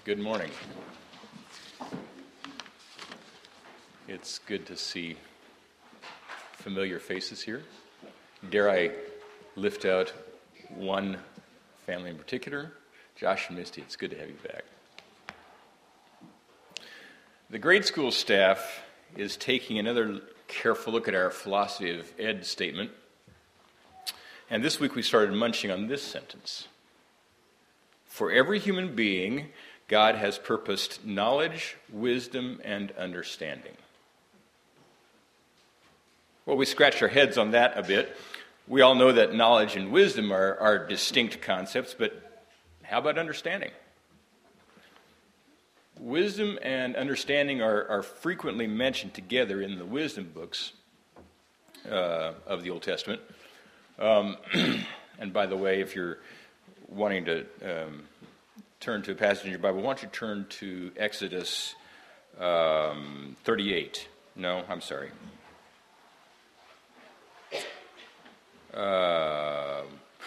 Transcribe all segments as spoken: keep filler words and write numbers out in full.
Good morning. It's good to see familiar faces here. Dare I lift out one family in particular? Josh and Misty, it's good to have you back. The grade school staff is taking another careful look at our philosophy of ed statement. And this week we started munching on this sentence. For every human being, God has purposed knowledge, wisdom, and understanding. Well, we scratched our heads on that a bit. We all know that knowledge and wisdom are, are distinct concepts, but how about understanding? Wisdom and understanding are, are frequently mentioned together in the wisdom books uh, of the Old Testament. Um, and by the way, if you're wanting to um, turn to a passage in your Bible, why don't you turn to Exodus um, thirty-eight? No, I'm sorry. Uh,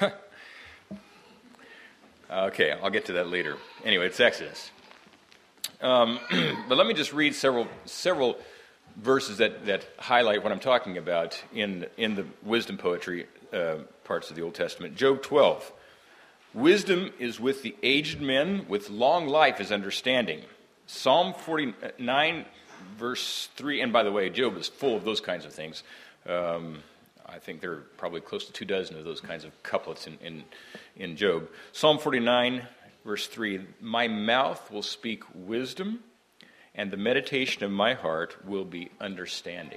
okay, I'll get to that later. Anyway, it's Exodus. Um, but let me just read several several verses that, that highlight what I'm talking about in in the wisdom poetry uh, parts of the Old Testament. Job twelve. Wisdom is with the aged men, with long life is understanding. Psalm forty-nine, verse three, and by the way, Job is full of those kinds of things. Um, I think there are probably close to two dozen of those kinds of couplets in, in, in Job. Psalm forty-nine, verse three, my mouth will speak wisdom, and the meditation of my heart will be understanding.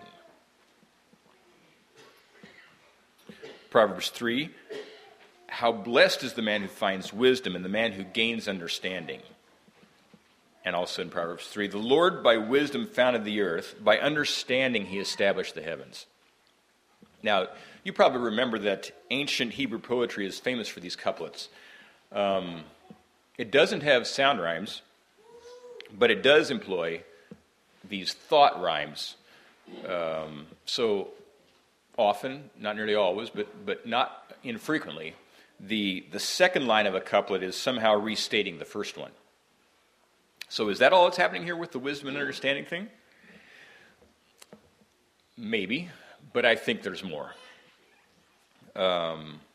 Proverbs three, how blessed is the man who finds wisdom and the man who gains understanding. And also in Proverbs three, the Lord by wisdom founded the earth, by understanding he established the heavens. Now, you probably remember that ancient Hebrew poetry is famous for these couplets. Um, it doesn't have sound rhymes, but it does employ these thought rhymes. Um, so often, not nearly always, but but not infrequently, the the second line of a couplet is somehow restating the first one. So is that all that's happening here with the wisdom and understanding thing? Maybe, but I think there's more. Um,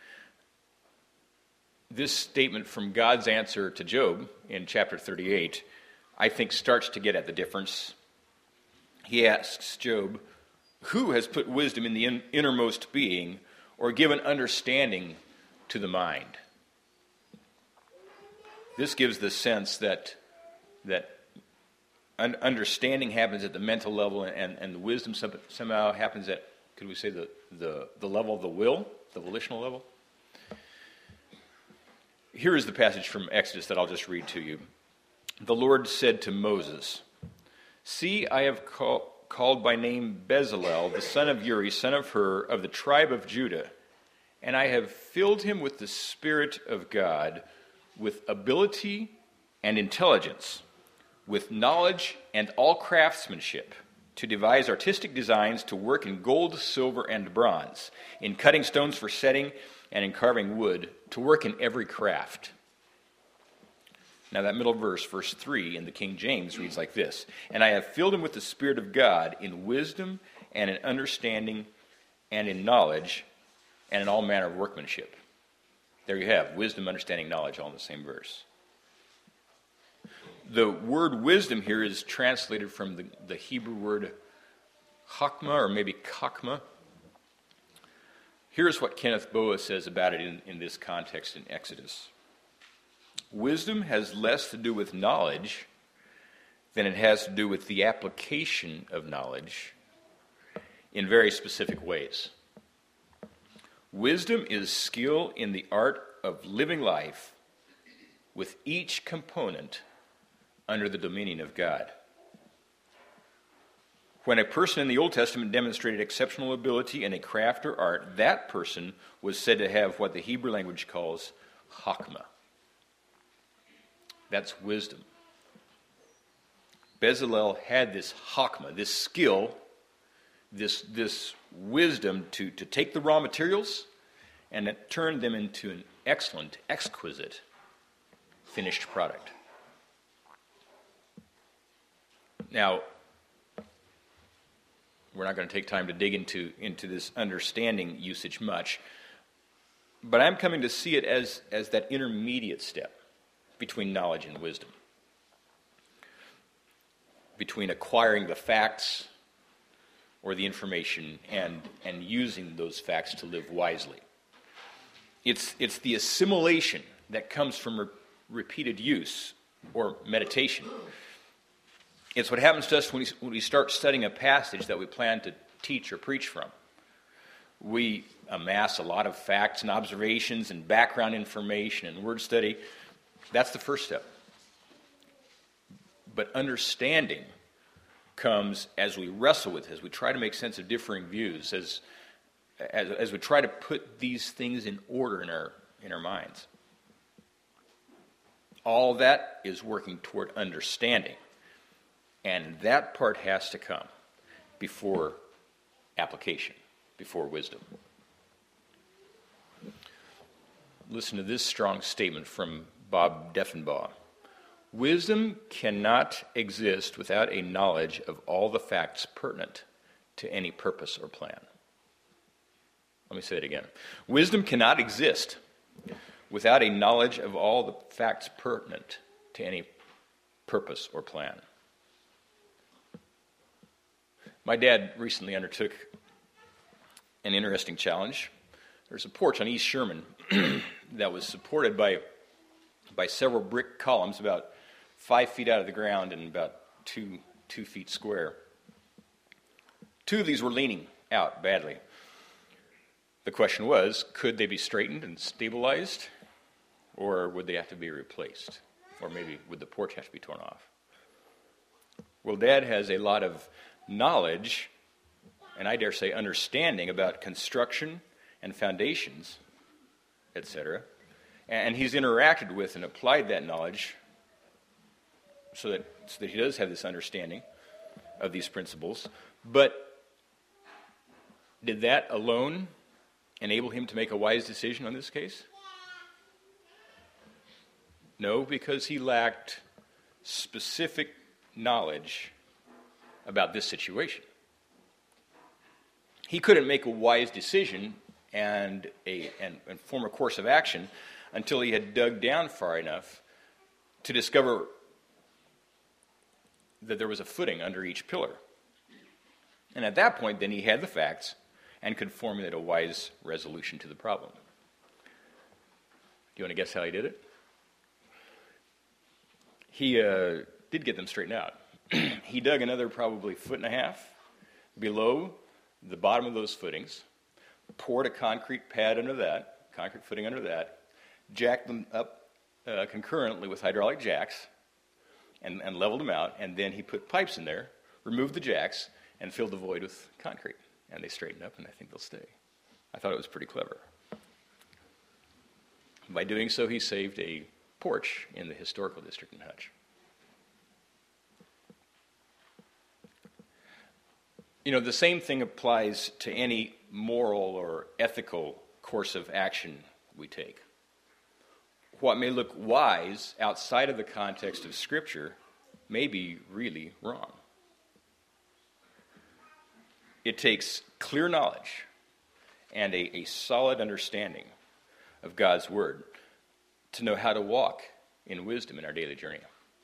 this statement from God's answer to Job in chapter thirty-eight, I think starts to get at the difference. He asks Job, who has put wisdom in the in- innermost being or given understanding to the mind? This gives the sense that that un- understanding happens at the mental level, and, and the wisdom some, somehow happens at, could we say, the, the, the level of the will, the volitional level? Here is the passage from Exodus that I'll just read to you. The Lord said to Moses, see, I have call, called by name Bezalel, the son of Uri, son of Hur, of the tribe of Judah, and I have filled him with the Spirit of God, with ability and intelligence, with knowledge and all craftsmanship, to devise artistic designs, to work in gold, silver, and bronze, in cutting stones for setting, and in carving wood, to work in every craft. Now that middle verse, verse three, in the King James reads like this, and I have filled him with the Spirit of God, in wisdom, and in understanding, and in knowledge, and in all manner of workmanship. There you have wisdom, understanding, knowledge, all in the same verse. The word wisdom here is translated from the, the Hebrew word chakma, or maybe kakma. Here's what Kenneth Boa says about it in, in this context in Exodus. Wisdom has less to do with knowledge than it has to do with the application of knowledge in very specific ways. Wisdom is skill in the art of living life with each component under the dominion of God. When a person in the Old Testament demonstrated exceptional ability in a craft or art, that person was said to have what the Hebrew language calls chakma. That's wisdom. Bezalel had this chakma, this skill, this, this wisdom to, to take the raw materials and turn them into an excellent, exquisite finished product. Now, we're not going to take time to dig into, into this understanding usage much, but I'm coming to see it as, as that intermediate step between knowledge and wisdom, between acquiring the facts or the information and, and using those facts to live wisely. It's, it's the assimilation that comes from re- repeated use or meditation. It's what happens to us when we, when we start studying a passage that we plan to teach or preach from. We amass a lot of facts and observations and background information and word study. That's the first step. But understanding comes as we wrestle with it, as we try to make sense of differing views, as, as, as we try to put these things in order in our, in our minds. All that is working toward understanding. And that part has to come before application, before wisdom. Listen to this strong statement from Bob Deffinbaugh. Wisdom cannot exist without a knowledge of all the facts pertinent to any purpose or plan. Let me say it again. Wisdom cannot exist without a knowledge of all the facts pertinent to any purpose or plan. My dad recently undertook an interesting challenge. There's a porch on East Sherman that was supported by, by several brick columns about five feet out of the ground and about two, two feet square. Two of these were leaning out badly. The question was, could they be straightened and stabilized, or would they have to be replaced? Or maybe would the porch have to be torn off? Well, Dad has a lot of knowledge, and I dare say understanding about construction and foundations, et cetera. And he's interacted with and applied that knowledge so that, so that he does have this understanding of these principles. But did that alone enable him to make a wise decision on this case? No, because he lacked specific knowledge about this situation. He couldn't make a wise decision and, a, and, and form a course of action until he had dug down far enough to discover that there was a footing under each pillar. And at that point, then he had the facts and could formulate a wise resolution to the problem. Do you want to guess how he did it? He uh, did get them straightened out. He dug another probably foot and a half below the bottom of those footings, poured a concrete pad under that, concrete footing under that, jacked them up uh, concurrently with hydraulic jacks, and, and leveled them out, and then he put pipes in there, removed the jacks, and filled the void with concrete. And they straightened up, and I think they'll stay. I thought it was pretty clever. By doing so, he saved a porch in the historical district in Hutch. You know, the same thing applies to any moral or ethical course of action we take. What may look wise outside of the context of Scripture may be really wrong. It takes clear knowledge and a, a solid understanding of God's Word to know how to walk in wisdom in our daily journey.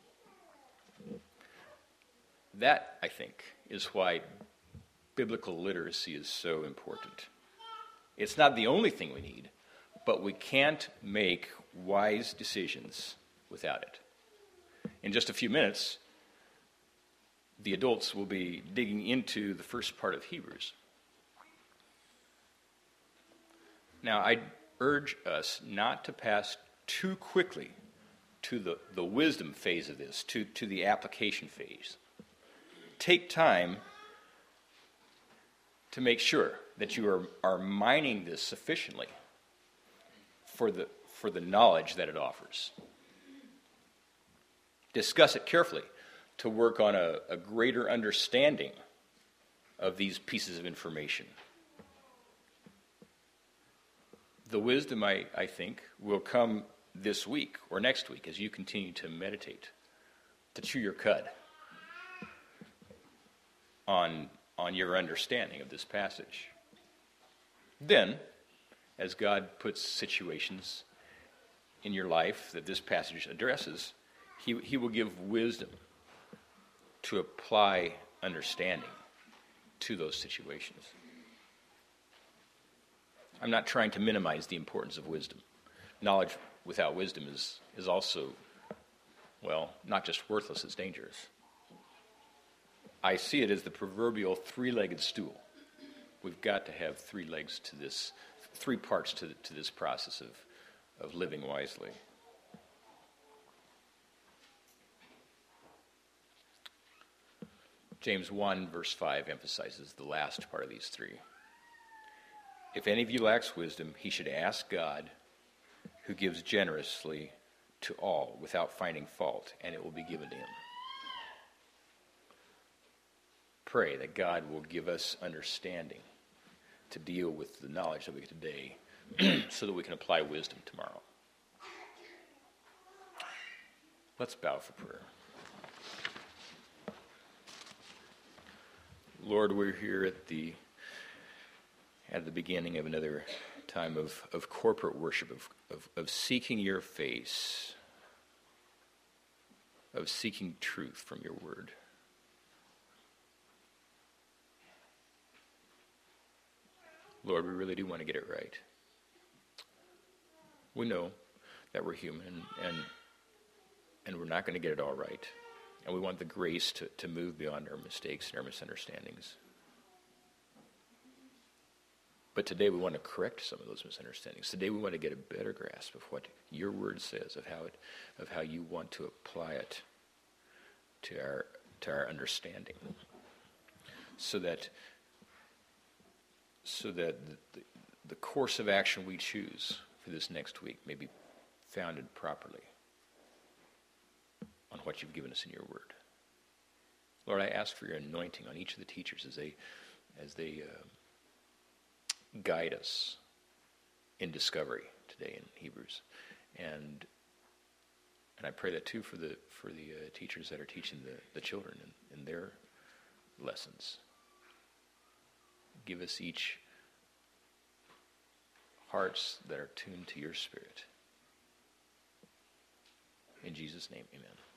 That, I think, is why biblical literacy is so important. It's not the only thing we need, but we can't make wise decisions without it. In just a few minutes, the adults will be digging into the first part of Hebrews. Now, I urge us not to pass too quickly to the, the wisdom phase of this, to, to the application phase. Take time to make sure that you are, are mining this sufficiently for the, for the knowledge that it offers. Discuss it carefully to work on a, a greater understanding of these pieces of information. The wisdom, I, I think, will come this week or next week as you continue to meditate, to chew your cud. on, on your understanding of this passage. Then, as God puts situations in your life that this passage addresses, he, he will give wisdom to apply understanding to those situations. I'm not trying to minimize the importance of wisdom. Knowledge without wisdom is, is also, well, not just worthless, it's dangerous. I see it as the proverbial three-legged stool. We've got to have three legs to this, three parts to, to this process of, of living wisely. James one, verse five emphasizes the last part of these three. If any of you lacks wisdom, he should ask God, who gives generously to all without finding fault, and it will be given to him. Pray that God will give us understanding to deal with the knowledge that we get today so that we can apply wisdom tomorrow. Let's bow for prayer. Lord, we're here at the at the beginning of another time of, of corporate worship, of, of, of seeking your face, of seeking truth from your word. Lord, we really do want to get it right. We know that we're human and and we're not going to get it all right. And we want the grace to, to move beyond our mistakes and our misunderstandings. But today we want to correct some of those misunderstandings. Today we want to get a better grasp of what your word says, of how it, of how you want to apply it to our to our understanding, so that so that the, the course of action we choose for this next week may be founded properly on what you've given us in your word. Lord, I ask for your anointing on each of the teachers as they as they uh, guide us in discovery today in Hebrews, and and I pray that too for the for the uh, teachers that are teaching the, the children in, in their lessons. Give us each hearts that are tuned to your Spirit. In Jesus' name, amen.